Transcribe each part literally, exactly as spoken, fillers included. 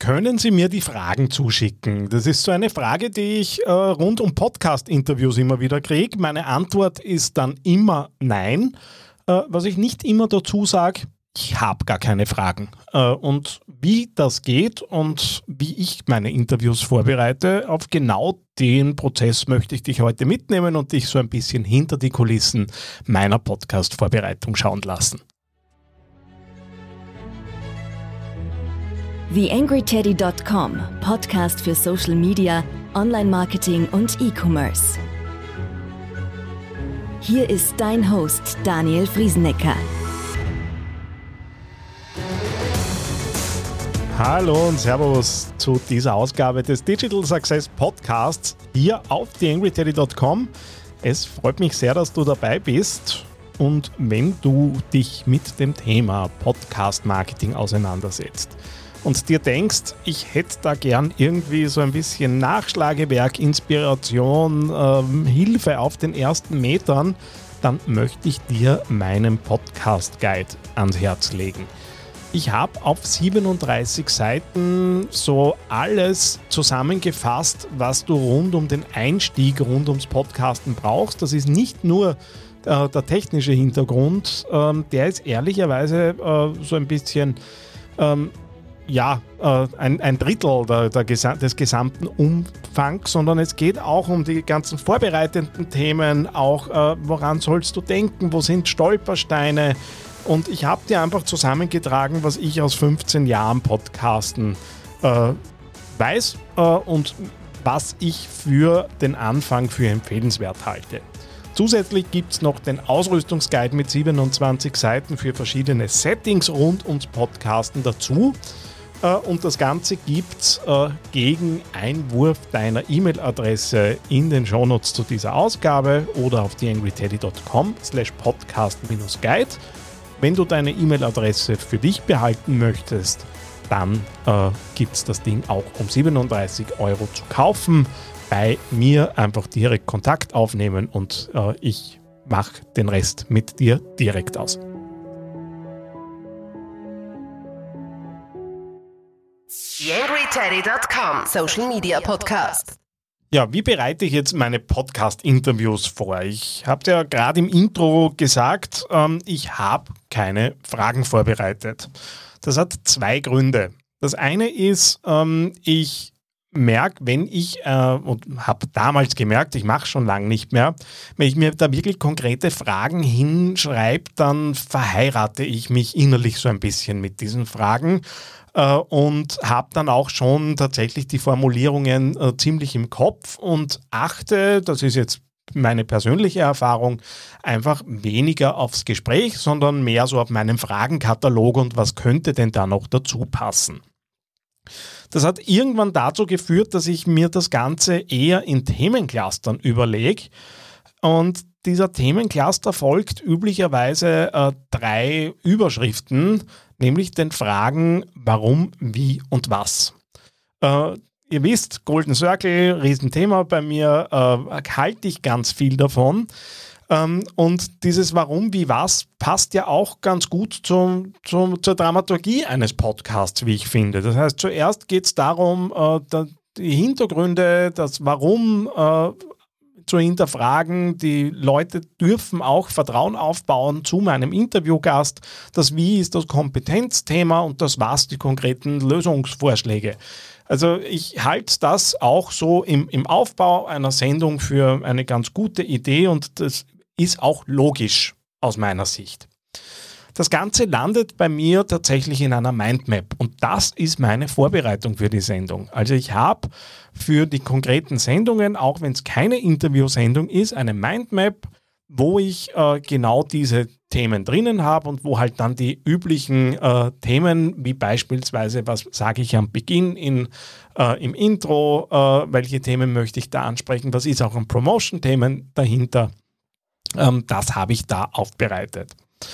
können Sie mir die Fragen zuschicken? Das ist so eine Frage, die ich äh, rund um Podcast-Interviews immer wieder kriege. Meine Antwort ist dann immer nein. Äh, was ich nicht immer dazu sage, ich habe gar keine Fragen. Äh, und wie das geht und wie ich meine Interviews vorbereite, auf genau den Prozess möchte ich dich heute mitnehmen und dich so ein bisschen hinter die Kulissen meiner Podcast-Vorbereitung schauen lassen. the angry teddy dot com, Podcast für Social Media, Online-Marketing und E-Commerce. Hier ist dein Host Daniel Friesenecker. Hallo und Servus zu dieser Ausgabe des Digital Success Podcasts hier auf the angry teddy dot com. Es freut mich sehr, dass du dabei bist und wenn du dich mit dem Thema Podcast Marketing auseinandersetzt und dir denkst, ich hätte da gern irgendwie so ein bisschen Nachschlagewerk, Inspiration, ähm, Hilfe auf den ersten Metern, dann möchte ich dir meinen Podcast Guide ans Herz legen. Ich habe auf siebenunddreißig Seiten so alles zusammengefasst, was du rund um den Einstieg, rund ums Podcasten brauchst. Das ist nicht nur äh, der technische Hintergrund, ähm, der ist ehrlicherweise äh, so ein bisschen... Ähm, Ja, äh, ein, ein Drittel der, der gesa- des gesamten Umfangs, sondern es geht auch um die ganzen vorbereitenden Themen, auch äh, woran sollst du denken, wo sind Stolpersteine, und ich habe dir einfach zusammengetragen, was ich aus fünfzehn Jahren Podcasten äh, weiß äh, und was ich für den Anfang für empfehlenswert halte. Zusätzlich gibt es noch den Ausrüstungsguide mit siebenundzwanzig Seiten für verschiedene Settings rund ums Podcasten dazu. Und das Ganze gibt es äh, gegen Einwurf deiner E-Mail-Adresse in den Shownotes zu dieser Ausgabe oder auf the angry teddy dot com slash podcast guide. Wenn du deine E-Mail-Adresse für dich behalten möchtest, dann äh, gibt es das Ding auch um siebenunddreißig Euro zu kaufen. Bei mir einfach direkt Kontakt aufnehmen und äh, ich mache den Rest mit dir direkt aus. the angry teddy dot com Social Media Podcast. Ja, wie bereite ich jetzt meine Podcast-Interviews vor? Ich habe ja gerade im Intro gesagt, ähm, ich habe keine Fragen vorbereitet. Das hat zwei Gründe. Das eine ist, ähm, ich merke, wenn ich, äh, und habe damals gemerkt, ich mache schon lange nicht mehr, wenn ich mir da wirklich konkrete Fragen hinschreibe, dann verheirate ich mich innerlich so ein bisschen mit diesen Fragen. Und habe dann auch schon tatsächlich die Formulierungen äh, ziemlich im Kopf und achte, das ist jetzt meine persönliche Erfahrung, einfach weniger aufs Gespräch, sondern mehr so auf meinen Fragenkatalog und was könnte denn da noch dazu passen. Das hat irgendwann dazu geführt, dass ich mir das Ganze eher in Themenclustern überlege. Und dieser Themencluster folgt üblicherweise äh, drei Überschriften, nämlich den Fragen warum, wie und was. Äh, ihr wisst, Golden Circle, Riesenthema bei mir, äh, halte ich ganz viel davon. Ähm, und dieses warum, wie, was passt ja auch ganz gut zum, zum, zur Dramaturgie eines Podcasts, wie ich finde. Das heißt, zuerst geht es darum, äh, da, die Hintergründe, das Warum äh, zu hinterfragen. Die Leute dürfen auch Vertrauen aufbauen zu meinem Interviewgast. Das Wie ist das Kompetenzthema und das Was die konkreten Lösungsvorschläge. Also ich halte das auch so im, im Aufbau einer Sendung für eine ganz gute Idee und das ist auch logisch aus meiner Sicht. Das Ganze landet bei mir tatsächlich in einer Mindmap und das ist meine Vorbereitung für die Sendung. Also ich habe für die konkreten Sendungen, auch wenn es keine Interviewsendung ist, eine Mindmap, wo ich äh, genau diese Themen drinnen habe und wo halt dann die üblichen äh, Themen, wie beispielsweise, was sage ich am Beginn in, äh, im Intro, äh, welche Themen möchte ich da ansprechen, was ist auch an Promotion-Themen dahinter, ähm, das habe ich da aufbereitet.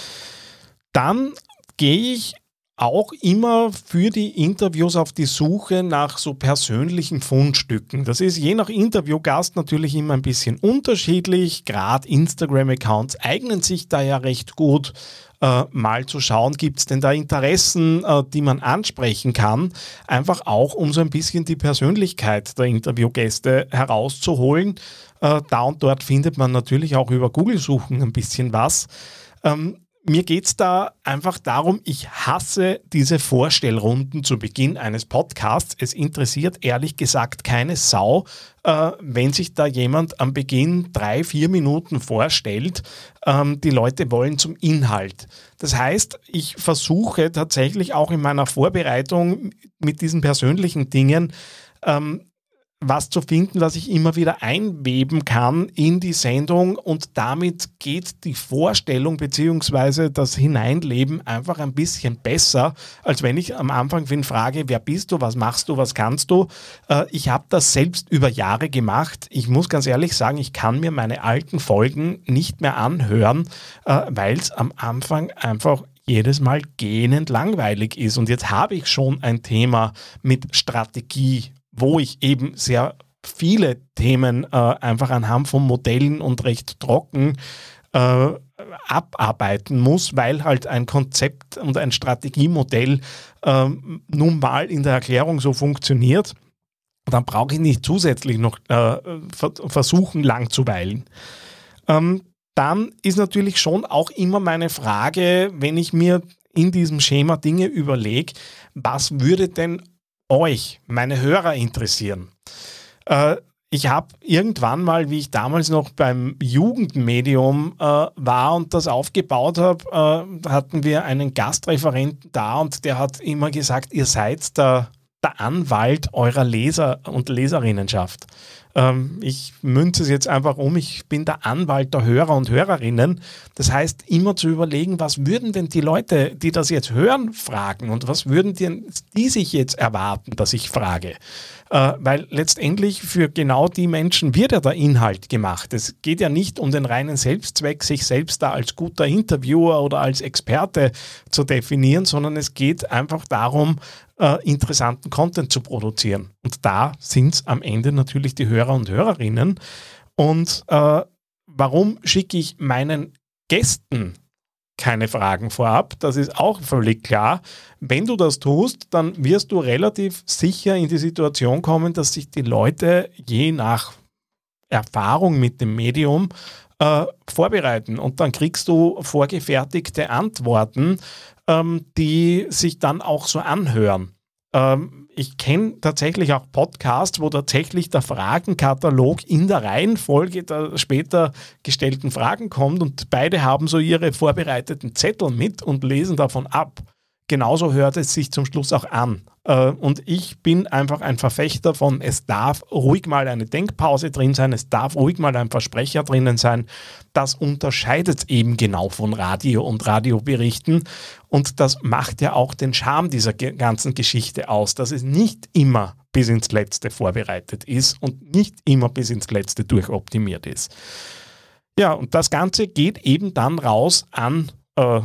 Dann gehe ich auch immer für die Interviews auf die Suche nach so persönlichen Fundstücken. Das ist je nach Interviewgast natürlich immer ein bisschen unterschiedlich. Gerade Instagram-Accounts eignen sich da ja recht gut. äh, mal zu schauen, gibt es denn da Interessen, äh, die man ansprechen kann, einfach auch um so ein bisschen die Persönlichkeit der Interviewgäste herauszuholen. Äh, da und dort findet man natürlich auch über Google-Suchen ein bisschen was. Ähm, Mir geht es da einfach darum, ich hasse diese Vorstellrunden zu Beginn eines Podcasts. Es interessiert ehrlich gesagt keine Sau, äh, wenn sich da jemand am Beginn drei, vier Minuten vorstellt. Ähm, die Leute wollen zum Inhalt. Das heißt, ich versuche tatsächlich auch in meiner Vorbereitung mit diesen persönlichen Dingen ähm, was zu finden, was ich immer wieder einweben kann in die Sendung, und damit geht die Vorstellung bzw. das Hineinleben einfach ein bisschen besser, als wenn ich am Anfang wen frage, wer bist du, was machst du, was kannst du. Äh, ich habe das selbst über Jahre gemacht. Ich muss ganz ehrlich sagen, ich kann mir meine alten Folgen nicht mehr anhören, äh, weil es am Anfang einfach jedes Mal gähnend langweilig ist. Und jetzt habe ich schon ein Thema mit Strategie, wo ich eben sehr viele Themen äh, einfach anhand von Modellen und recht trocken äh, abarbeiten muss, weil halt ein Konzept und ein Strategiemodell äh, nun mal in der Erklärung so funktioniert. Dann brauche ich nicht zusätzlich noch äh, versuchen, langzuweilen. Ähm, dann ist natürlich schon auch immer meine Frage, wenn ich mir in diesem Schema Dinge überlege, was würde denn euch, meine Hörer, interessieren? Äh, ich habe irgendwann mal, wie ich damals noch beim Jugendmedium äh, war und das aufgebaut habe, äh, hatten wir einen Gastreferenten da, und der hat immer gesagt, ihr seid der, der Anwalt eurer Leser und Leserinnenschaft. Ähm, ich münze es jetzt einfach um, ich bin der Anwalt der Hörer und Hörerinnen. Das heißt, immer zu überlegen, was würden denn die Leute, die das jetzt hören, fragen, und was würden die, die sich jetzt erwarten, dass ich frage. Äh, weil letztendlich für genau die Menschen wird ja der Inhalt gemacht. Es geht ja nicht um den reinen Selbstzweck, sich selbst da als guter Interviewer oder als Experte zu definieren, sondern es geht einfach darum, äh, interessanten Content zu produzieren. Und da sind es am Ende natürlich die Hörer und Hörerinnen. Und äh, warum schicke ich meinen Gästen keine Fragen vorab? Das ist auch völlig klar. Wenn du das tust, dann wirst du relativ sicher in die Situation kommen, dass sich die Leute je nach Erfahrung mit dem Medium äh, vorbereiten. Und dann kriegst du vorgefertigte Antworten, ähm, die sich dann auch so anhören. Ähm, ich kenne tatsächlich auch Podcasts, wo tatsächlich der Fragenkatalog in der Reihenfolge der später gestellten Fragen kommt, und beide haben so ihre vorbereiteten Zettel mit und lesen davon ab. Genauso hört es sich zum Schluss auch an. Äh, und ich bin einfach ein Verfechter von, es darf ruhig mal eine Denkpause drin sein, es darf ruhig mal ein Versprecher drinnen sein. Das unterscheidet eben genau von Radio und Radioberichten. Und das macht ja auch den Charme dieser ganzen Geschichte aus, dass es nicht immer bis ins Letzte vorbereitet ist und nicht immer bis ins Letzte durchoptimiert ist. Ja, und das Ganze geht eben dann raus an äh,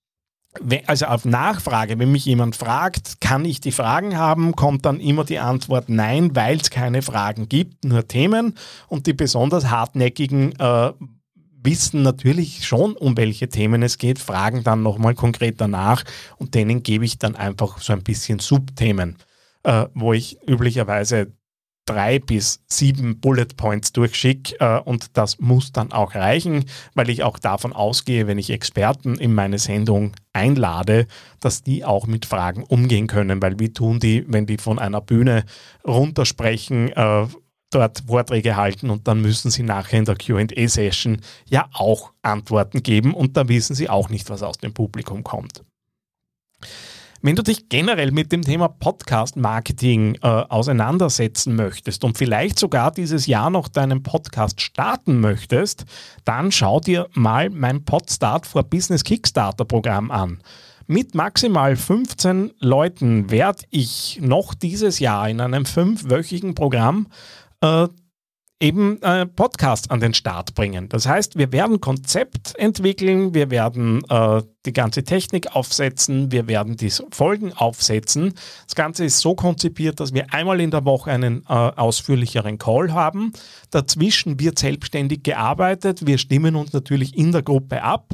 Also auf Nachfrage, wenn mich jemand fragt, kann ich die Fragen haben, kommt dann immer die Antwort nein, weil es keine Fragen gibt, nur Themen. Und die besonders hartnäckigen äh, wissen natürlich schon, um welche Themen es geht, fragen dann nochmal konkreter nach, und denen gebe ich dann einfach so ein bisschen Subthemen, äh, wo ich üblicherweise drei bis sieben Bullet Points durchschicke, äh, und das muss dann auch reichen, weil ich auch davon ausgehe, wenn ich Experten in meine Sendung einlade, dass die auch mit Fragen umgehen können, weil wie tun die, wenn die von einer Bühne runtersprechen, äh, dort Vorträge halten, und dann müssen sie nachher in der Q and A-Session ja auch Antworten geben, und da wissen sie auch nicht, was aus dem Publikum kommt. Wenn du dich generell mit dem Thema Podcast-Marketing äh, auseinandersetzen möchtest und vielleicht sogar dieses Jahr noch deinen Podcast starten möchtest, dann schau dir mal mein Podstart for Business Kickstarter-Programm an. Mit maximal fünfzehn Leuten werde ich noch dieses Jahr in einem fünfwöchigen Programm äh, eben äh, Podcasts an den Start bringen. Das heißt, wir werden Konzept entwickeln, wir werden äh, die ganze Technik aufsetzen, wir werden die Folgen aufsetzen. Das Ganze ist so konzipiert, dass wir einmal in der Woche einen äh, ausführlicheren Call haben. Dazwischen wird selbstständig gearbeitet. Wir stimmen uns natürlich in der Gruppe ab,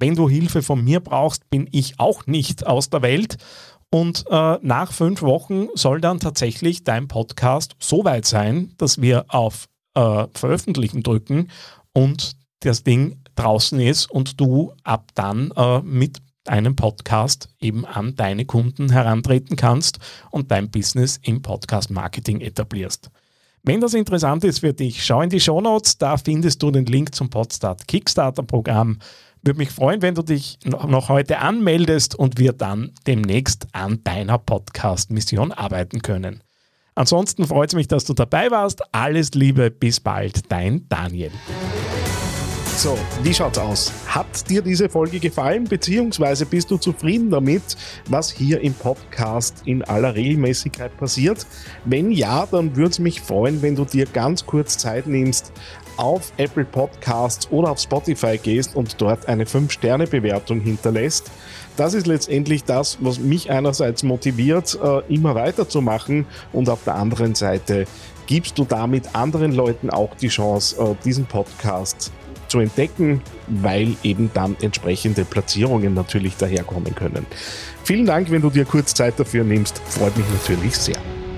wenn du Hilfe von mir brauchst, bin ich auch nicht aus der Welt. Und äh, nach fünf Wochen soll dann tatsächlich dein Podcast so weit sein, dass wir auf äh, Veröffentlichen drücken und das Ding draußen ist und du ab dann äh, mit einem Podcast eben an deine Kunden herantreten kannst und dein Business im Podcast-Marketing etablierst. Wenn das interessant ist für dich, schau in die Shownotes, da findest du den Link zum Podstart Kickstarter-Programm. Würde mich freuen, wenn du dich noch heute anmeldest und wir dann demnächst an deiner Podcast-Mission arbeiten können. Ansonsten freut es mich, dass du dabei warst. Alles Liebe, bis bald, dein Daniel. So, wie schaut's aus? Hat dir diese Folge gefallen, beziehungsweise bist du zufrieden damit, was hier im Podcast in aller Regelmäßigkeit passiert? Wenn ja, dann würde es mich freuen, wenn du dir ganz kurz Zeit nimmst, auf Apple Podcasts oder auf Spotify gehst und dort eine fünf Sterne Bewertung hinterlässt. Das ist letztendlich das, was mich einerseits motiviert, immer weiterzumachen, und auf der anderen Seite gibst du damit anderen Leuten auch die Chance, diesen Podcast zu entdecken, weil eben dann entsprechende Platzierungen natürlich daherkommen können. Vielen Dank, wenn du dir kurz Zeit dafür nimmst, freut mich natürlich sehr.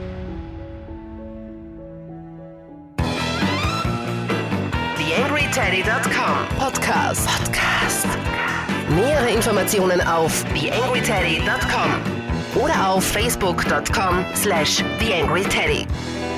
the angry teddy dot com Podcast. Podcast. Nähere Informationen auf the angry teddy dot com oder auf facebook dot com slash the angry teddy.